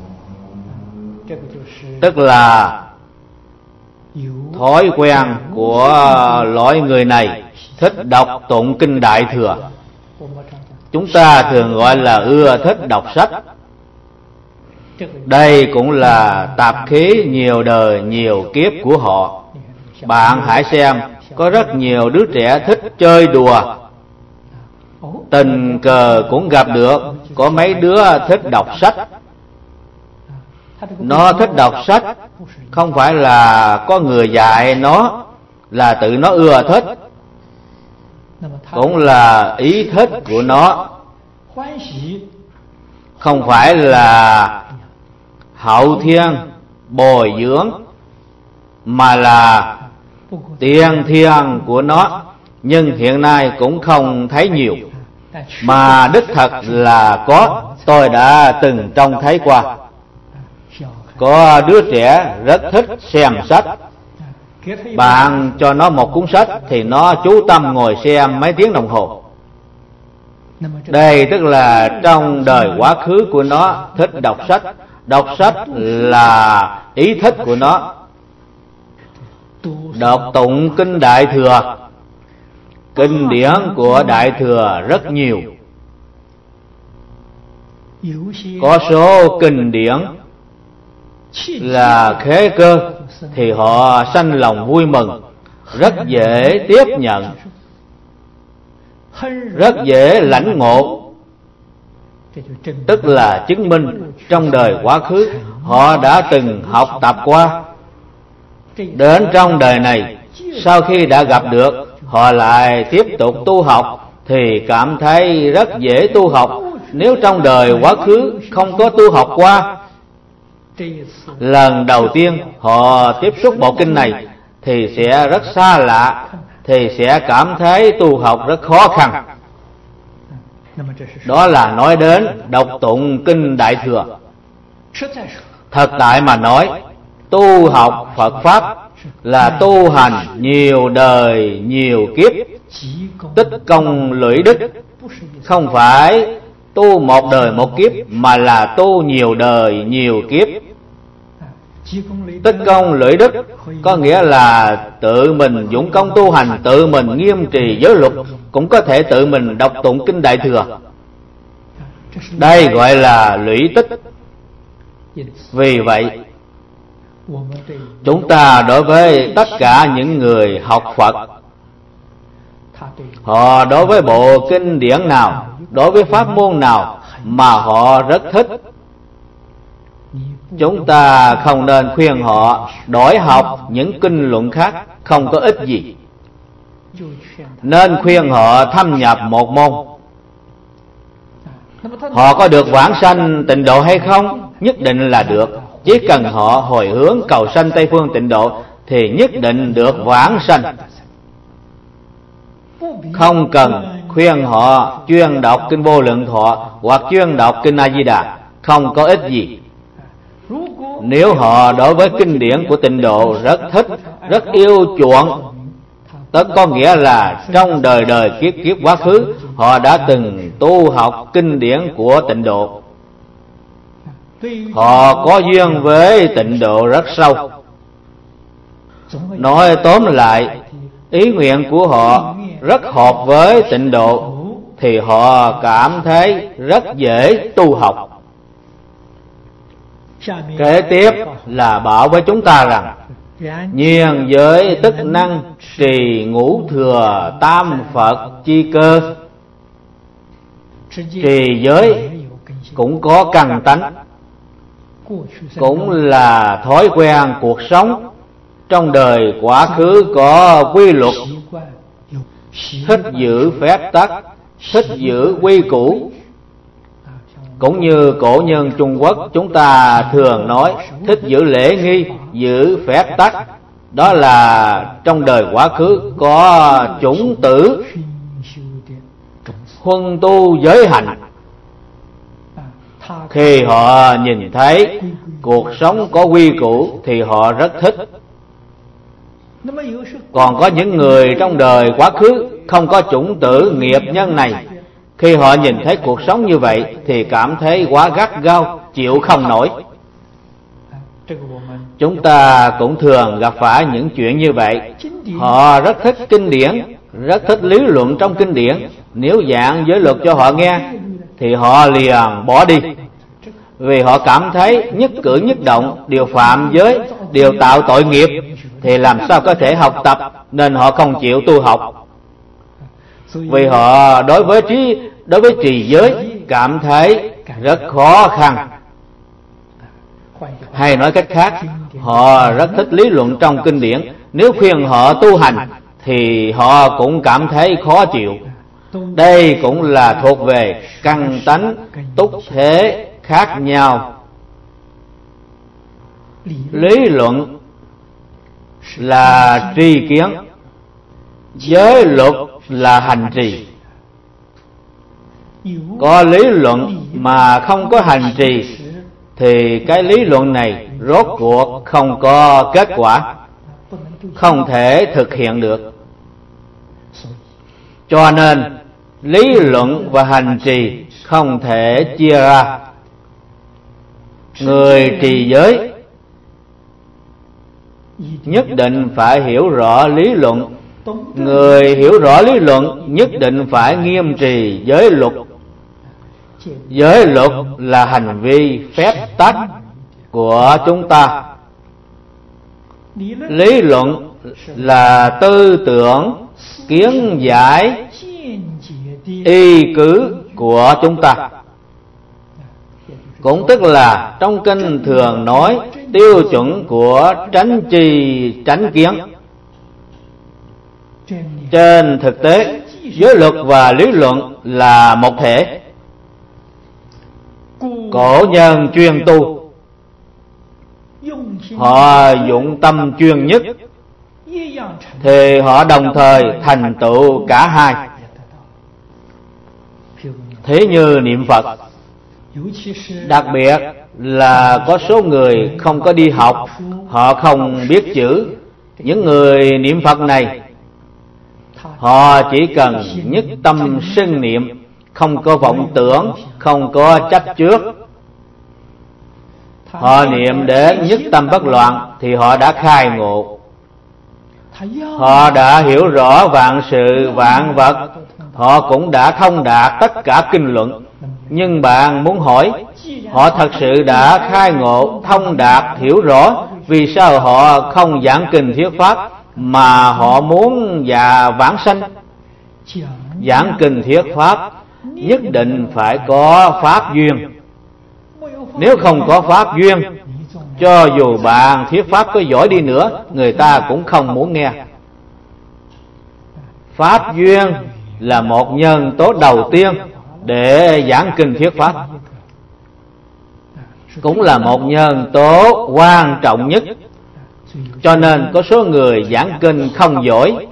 tức là thói quen của loại người này thích đọc tụng kinh Đại Thừa. Chúng ta thường gọi là ưa thích đọc sách. Đây cũng là tạp khí nhiều đời nhiều kiếp của họ. Bạn hãy xem, có rất nhiều đứa trẻ thích chơi đùa, tình cờ cũng gặp được có mấy đứa thích đọc sách. Nó thích đọc sách không phải là có người dạy nó, là tự nó ưa thích, cũng là ý thích của nó, không phải là hậu thiên bồi dưỡng, mà là tiên thiên của nó. Nhưng hiện nay cũng không thấy nhiều, mà đích thật là có. Tôi đã từng trông thấy qua. Có đứa trẻ rất thích xem sách. Bạn cho nó một cuốn sách thì nó chú tâm ngồi xem mấy tiếng đồng hồ. Đây tức là trong đời quá khứ của nó thích đọc sách. Đọc sách là ý thích của nó. Đọc tụng kinh Đại Thừa, kinh điển của Đại Thừa rất nhiều. Có số kinh điển là khế cơ thì họ sanh lòng vui mừng, rất dễ tiếp nhận, rất dễ lãnh ngộ. Tức là chứng minh trong đời quá khứ họ đã từng học tập qua. Đến trong đời này, sau khi đã gặp được, họ lại tiếp tục tu học thì cảm thấy rất dễ tu học. Nếu trong đời quá khứ không có tu học qua, lần đầu tiên họ tiếp xúc bộ kinh này thì sẽ rất xa lạ. thì sẽ cảm thấy tu học rất khó khăn. Đó là nói đến đọc tụng kinh Đại Thừa. Thật tại mà nói, tu học Phật Pháp là tu hành nhiều đời nhiều kiếp, tích công lũy đức, không phải tu một đời một kiếp, mà là tu nhiều đời nhiều kiếp. Tích công lũy đức có nghĩa là tự mình dũng công tu hành, tự mình nghiêm trì giới luật, cũng có thể tự mình đọc tụng kinh Đại Thừa. Đây gọi là lũy tích. Vì vậy, chúng ta đối với tất cả những người học Phật, họ đối với bộ kinh điển nào, đối với pháp môn nào mà họ rất thích, chúng ta không nên khuyên họ đổi học những kinh luận khác, không có ích gì. Nên khuyên họ thâm nhập một môn. Họ có được vãng sanh tịnh độ hay không? Nhất định là được. Chỉ cần họ hồi hướng cầu sanh Tây Phương tịnh độ thì nhất định được vãng sanh. Không cần khuyên họ chuyên đọc kinh Vô Lượng Thọ hoặc chuyên đọc kinh A Di Đà, không có ích gì. Nếu họ đối với kinh điển của tịnh độ rất thích, rất yêu chuộng, tất có nghĩa là trong đời đời kiếp kiếp quá khứ họ đã từng tu học kinh điển của tịnh độ. Họ có duyên với tịnh độ rất sâu. Nói tóm lại, ý nguyện của họ rất hợp với tịnh độ thì họ cảm thấy rất dễ tu học. Kế tiếp là bảo với chúng ta rằng nhiên giới tức năng trì ngũ thừa tam Phật chi cơ. Trì giới cũng có căn tánh, cũng là thói quen cuộc sống. Trong đời quá khứ có quy luật, thích giữ phép tắc, thích giữ quy củ. Cũng như cổ nhân Trung Quốc chúng ta thường nói thích giữ lễ nghi, giữ phép tắc. Đó là trong đời quá khứ có chủng tử huân tu giới hạnh. Khi họ nhìn thấy cuộc sống có quy củ thì họ rất thích. Còn có những người trong đời quá khứ không có chủng tử nghiệp nhân này, khi họ nhìn thấy cuộc sống như vậy thì cảm thấy quá gắt gao, chịu không nổi. Chúng ta cũng thường gặp phải những chuyện như vậy. Họ rất thích kinh điển, rất thích lý luận trong kinh điển. Nếu giảng giới luật cho họ nghe thì họ liền bỏ đi, vì họ cảm thấy nhất cử nhất động đều phạm giới, đều tạo tội nghiệp, thì làm sao có thể học tập, nên họ không chịu tu học. Vì họ đối với trì giới cảm thấy rất khó khăn. Hay nói cách khác, họ rất thích lý luận trong kinh điển. Nếu khuyên họ tu hành thì họ cũng cảm thấy khó chịu. Đây cũng là thuộc về căn tánh túc thế khác nhau. Lý luận là tri kiến, giới luật là hành trì. Có lý luận mà không có hành trì thì cái lý luận này rốt cuộc không có kết quả, không thể thực hiện được. Cho nên lý luận và hành trì không thể chia ra. Người trì giới nhất định phải hiểu rõ lý luận. Người hiểu rõ lý luận nhất định phải nghiêm trì giới luật. Giới luật là hành vi phép tắc của chúng ta. Lý luận là tư tưởng, kiến giải, y cứ của chúng ta. Cũng tức là trong kinh thường nói tiêu chuẩn của tránh trì tránh kiến. Trên thực tế, giới luật và lý luận là một thể. Cổ nhân chuyên tu, họ dụng tâm chuyên nhất, thì họ đồng thời thành tựu cả hai. Thế như niệm Phật, đặc biệt là có số người không có đi học, họ không biết chữ. Những người niệm Phật này, họ chỉ cần nhất tâm xưng niệm, không có vọng tưởng, không có chấp trước. Họ niệm đến nhất tâm bất loạn thì họ đã khai ngộ. Họ đã hiểu rõ vạn sự vạn vật, họ cũng đã thông đạt tất cả kinh luận. Nhưng bạn muốn hỏi, họ thật sự đã khai ngộ, thông đạt, hiểu rõ, vì sao họ không giảng kinh thuyết pháp mà họ muốn vãng sanh? Giảng kinh thuyết pháp nhất định phải có pháp duyên. Nếu không có pháp duyên, cho dù bạn thuyết pháp có giỏi đi nữa, người ta cũng không muốn nghe. Pháp duyên là một nhân tố đầu tiên để giảng kinh thuyết pháp, cũng là một nhân tố quan trọng nhất. Cho nên có số người giảng kinh không giỏi,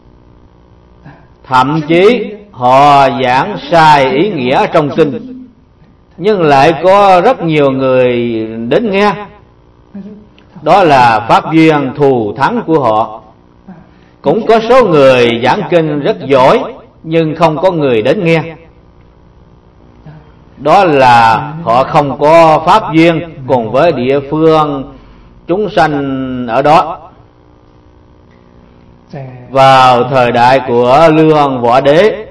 thậm chí họ giảng sai ý nghĩa trong kinh, nhưng lại có rất nhiều người đến nghe. Đó là pháp duyên thù thắng của họ. Cũng có số người giảng kinh rất giỏi, nhưng không có người đến nghe. Đó là họ không có pháp duyên cùng với địa phương chúng sanh ở đó. Vào thời đại của Lương Võ Đế,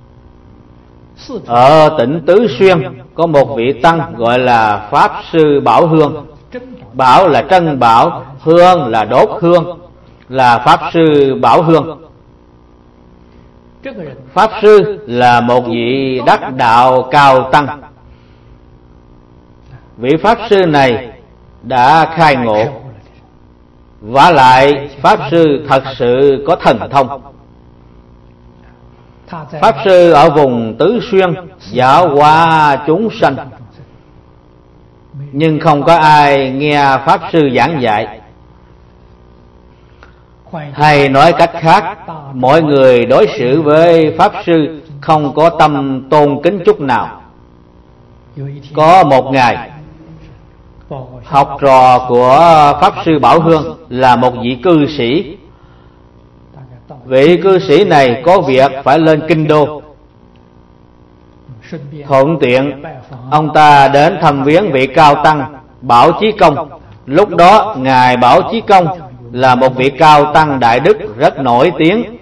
ở tỉnh Tứ Xuyên có một vị tăng gọi là Pháp Sư Bảo Hương. Bảo là trân bảo, hương là đốt hương, là Pháp Sư Bảo Hương. Pháp Sư là một vị đắc đạo cao tăng. Vị Pháp Sư này đã khai ngộ, vả lại Pháp Sư thật sự có thần thông. Pháp Sư ở vùng Tứ Xuyên giáo hóa chúng sanh, nhưng không có ai nghe Pháp Sư giảng dạy. Hay nói cách khác, mọi người đối xử với Pháp Sư không có tâm tôn kính chút nào. Có một ngày, học trò của Pháp Sư Bảo Hương là một vị cư sĩ. Vị cư sĩ này có việc phải lên kinh đô. Thuận tiện, ông ta đến thăm viếng vị cao tăng Bảo Chí Công. Lúc đó ngài Bảo Chí Công là một vị cao tăng đại đức rất nổi tiếng.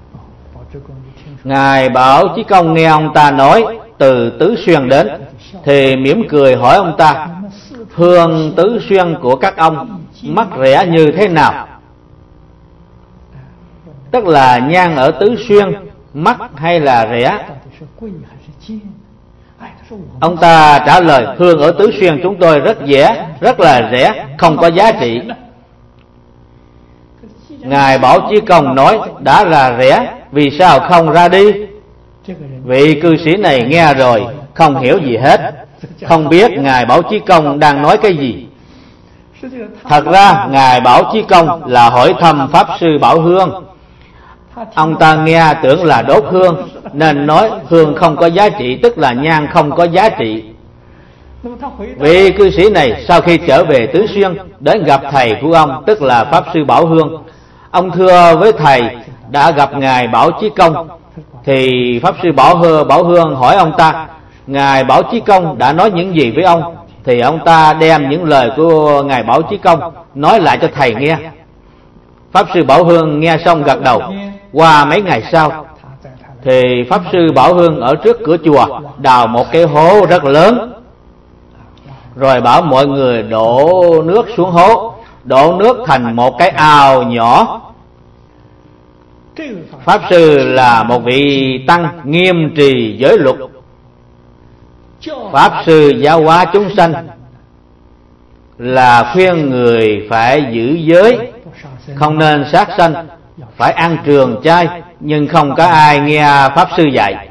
Ngài Bảo Chí Công nghe ông ta nói từ Tứ Xuyên đến, thì mỉm cười hỏi ông ta: hương Tứ Xuyên của các ông mắc rẻ như thế nào? Tức là nhang ở Tứ Xuyên mắc hay là rẻ? Ông ta trả lời: hương ở Tứ Xuyên chúng tôi rất rẻ, rất là rẻ, không có giá trị. Ngài Bảo Chí Công nói: đã là rẻ, vì sao không ra đi? Vị cư sĩ này nghe rồi không hiểu gì hết, không biết Ngài Bảo Chí Công đang nói cái gì. Thật ra Ngài Bảo Chí Công là hỏi thăm Pháp Sư Bảo Hương. Ông ta nghe tưởng là đốt hương, nên nói hương không có giá trị, tức là nhang không có giá trị. Vị cư sĩ này sau khi trở về Tứ Xuyên đến gặp thầy của ông, tức là Pháp Sư Bảo Hương. Ông thưa với thầy đã gặp Ngài Bảo Chí Công. Thì Pháp Sư Bảo Hương hỏi ông ta: Ngài Bảo Chí Công đã nói những gì với ông? Thì ông ta đem những lời của Ngài Bảo Chí Công nói lại cho thầy nghe. Pháp Sư Bảo Hương nghe xong gật đầu. Qua mấy ngày sau, thì Pháp Sư Bảo Hương ở trước cửa chùa đào một cái hố rất lớn, rồi bảo mọi người đổ nước xuống hố, đổ nước thành một cái ao nhỏ. Pháp Sư là một vị tăng nghiêm trì giới luật. Pháp Sư giáo hóa chúng sanh là khuyên người phải giữ giới, không nên sát sanh, phải ăn trường chay, nhưng không có ai nghe Pháp Sư dạy.